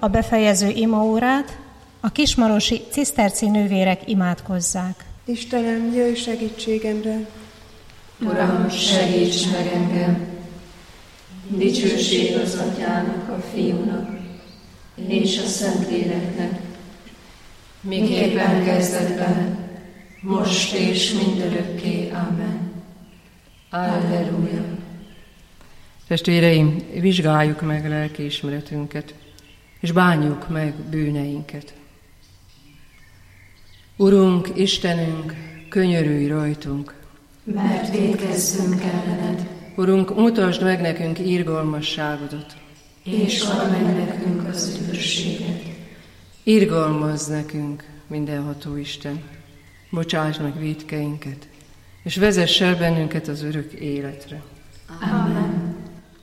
a befejező imaórát, a kismarosi ciszterci nővérek imádkozzák. Istenem, jöjj segítségemre! Uram, segíts meg engem! Dicsőség az Atyának, a Fiúnak és a Szentléleknek, miképpen kezdetben, most és mindörökké. Amen. Alleluja. Testvéreim, vizsgáljuk meg lelkiismeretünket, és bánjuk meg bűneinket. Urunk, Istenünk, könyörülj rajtunk, mert vétkezzünk ellened. Urunk, mutasd meg nekünk irgalmasságodat, és add meg nekünk az üdvösséget. Irgalmazz nekünk, mindenható Isten, bocsáss meg vétkeinket, és vezess el bennünket az örök életre. Amen.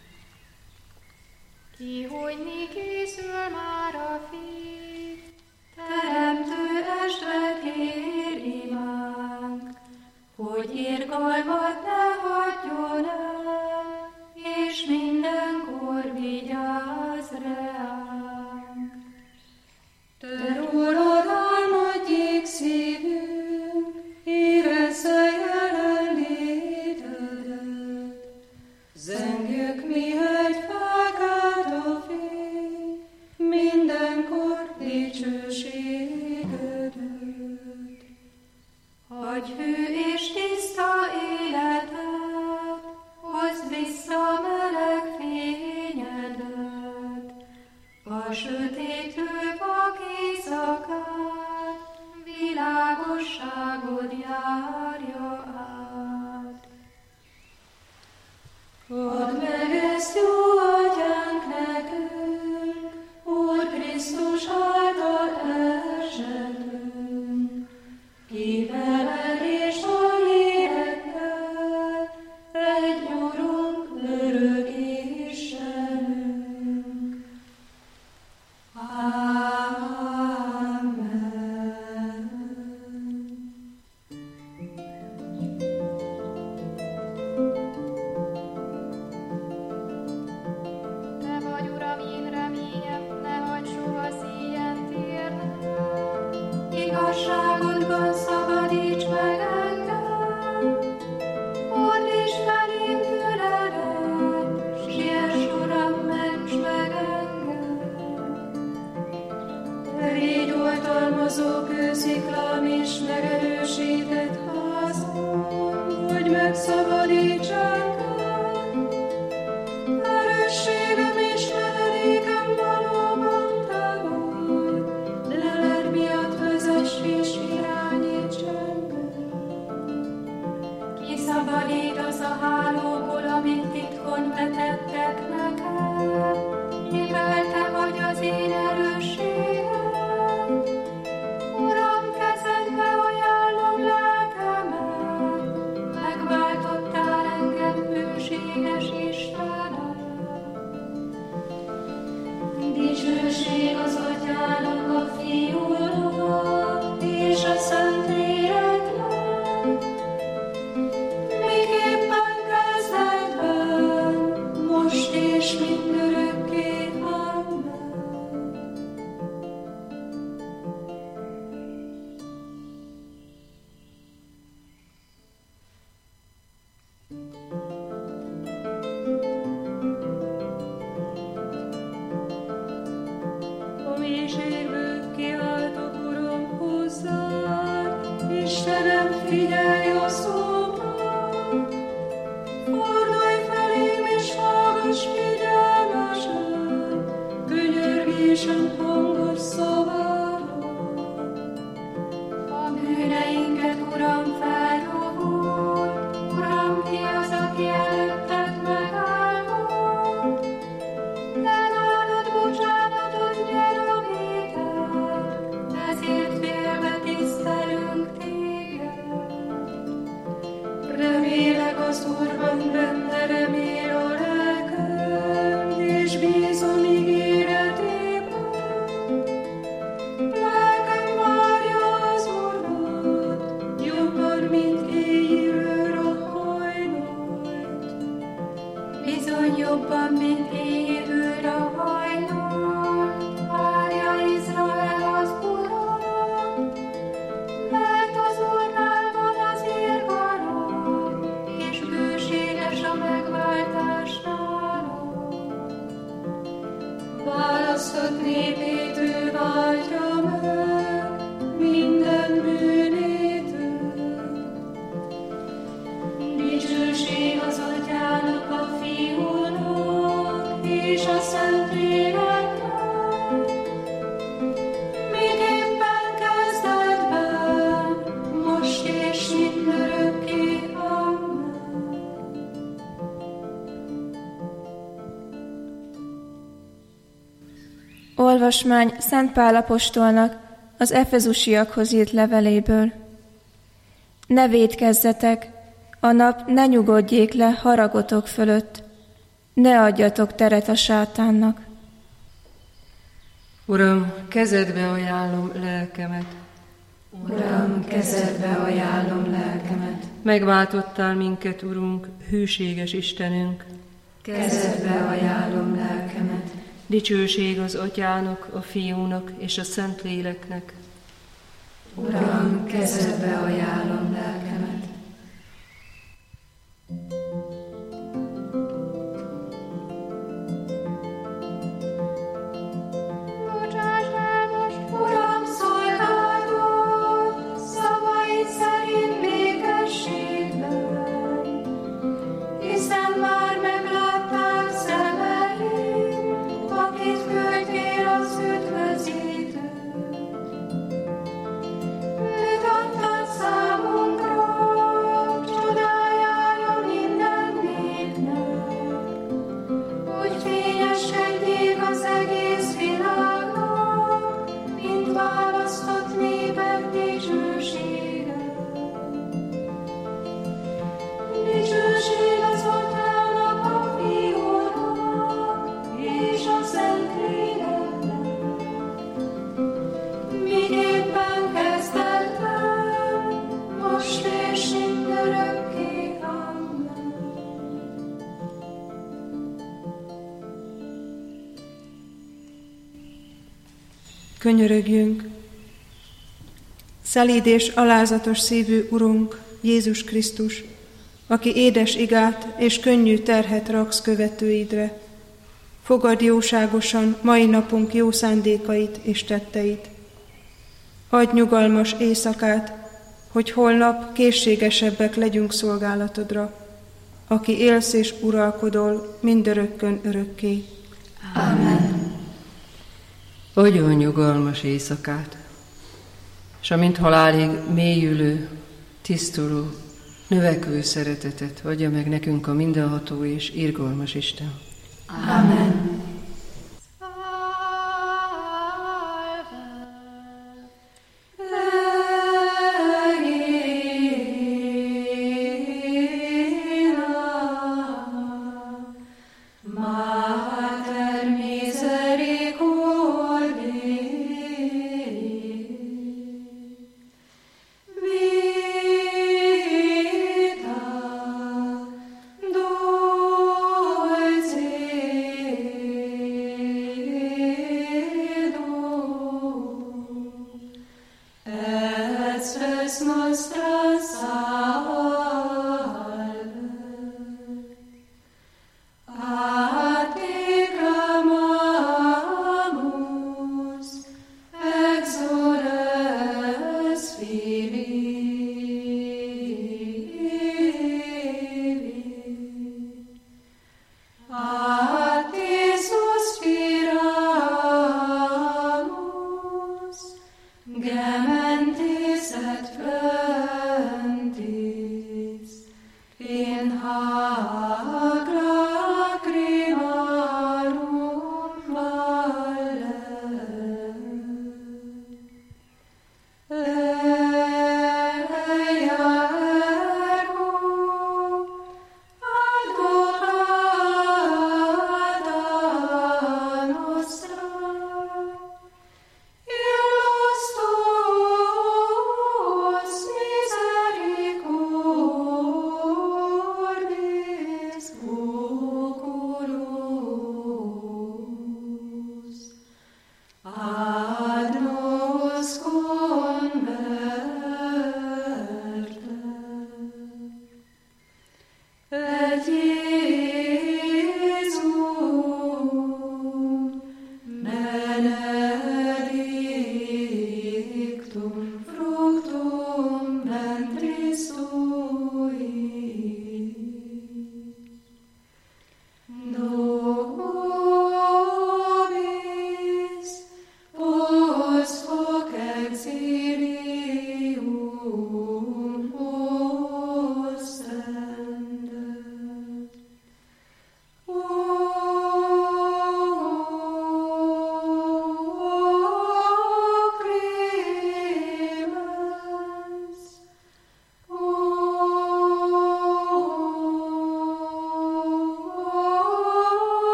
Kihogyni készül már a Fiú, teremtő estre kér imánk, hogy irgalmat ne hagyjon el, és mindenkor vigyázz ránk. Te rólad álmodjék szívünk, érezze jelenlétedet. Zengjük mi egy fákát a fény, mindenkor dicsőségedet. Hagyj hű és tiszta életet, hozd vissza meleg fényedet. A sötétlő vak éjszakát, világosságod járja át. Add meg ezt, jó Atyánk, nekünk, Úr Krisztus által esetünk, ki veled és a lélekkel, egy Urunk, örök Istenünk. Amen. Te vagy, Uram, én reményem, ne hagyd soha szíjen térnem. Igazságodban szabadíts meg engem, fordíts felém füledet, siess, Uram, ments meg engem. Te légy oltalmazó kősziklám és megerősített házam, hogy megszabadíts engem. Erősségem és menedékem valóban te vagy, leled miatt vezess és irányíts engem. Kiszabadítasz a hálóból, amit titkon vetettek nekem, mivel te vagy az én erősségem. Uram, kezedbe ajánlom lelkemet, megváltottál engem, hűséges Istenem. Dicsőség az Atyának, a Fiúnak és a Szentléleknek, miképpen kezdetben, most és mindörökké. Amen. A mélységből kiáltok, Uram, hozzád, Istenem, figyelj a szómra. Fordulj felém és hallgass figyelmesen, könyörgésem hangos szavára. A bűneinket, Uram, felrovod, Uram, ki az, aki előtted megállott? Te nálad bocsánatot nyer a vétek, választott népét ő váltja meg minden bűnétől. Dicsőség az Atyának, a Fiúnak és a Szentléleknek, miképpen kezdetben, most és mindörökké. Amen. Olvasmány Szent Pál apostolnak az efezusiakhoz írt leveléből. Ne vétkezzetek, a nap ne nyugodjék le haragotok fölött, ne adjatok teret a sátánnak. Uram, kezedbe ajánlom lelkemet. Uram, kezedbe ajánlom lelkemet. Megváltottál minket, Urunk, hűséges Istenünk. Kezedbe ajánlom lelkemet. Dicsőség az Atyának, a Fiúnak és a Szentléleknek. Uram, kezedbe ajánlom lelkemet. Bocsáss el most, Uram, szolgálatot, szavaid szerint békességben, hiszen már meglátták szemeim, akit küldtél az üdvözítőt. Őt adtad számunkra, csodájára minden népnek, hogy fényeskedjék az egész világnak, mint választott népek dicsősége. Dicsőség az Atyának, a Fiúnak és a Szentléleknek, miképpen kezdetben, most és mindörökké. Amen. Könyörögjünk! Szelíd és alázatos szívű Urunk, Jézus Krisztus, aki édes igát és könnyű terhet raksz követőidre, fogadd jóságosan mai napunk jó szándékait és tetteit. Adj nyugalmas éjszakát, hogy holnap készségesebbek legyünk szolgálatodra, aki élsz és uralkodol mindörökkön örökké. Amen. Adjon nyugalmas éjszakát, és amint halálig mélyülő, tisztuló, növekvő szeretetet adja meg nekünk a mindenható és irgalmas Isten. Amen.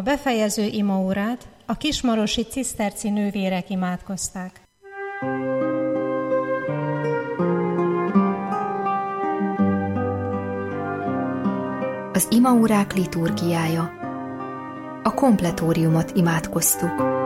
befejező imaórát a kismarosi ciszterci nővérek imádkozták. Az imaórák liturgiája. A kompletóriumot imádkoztuk.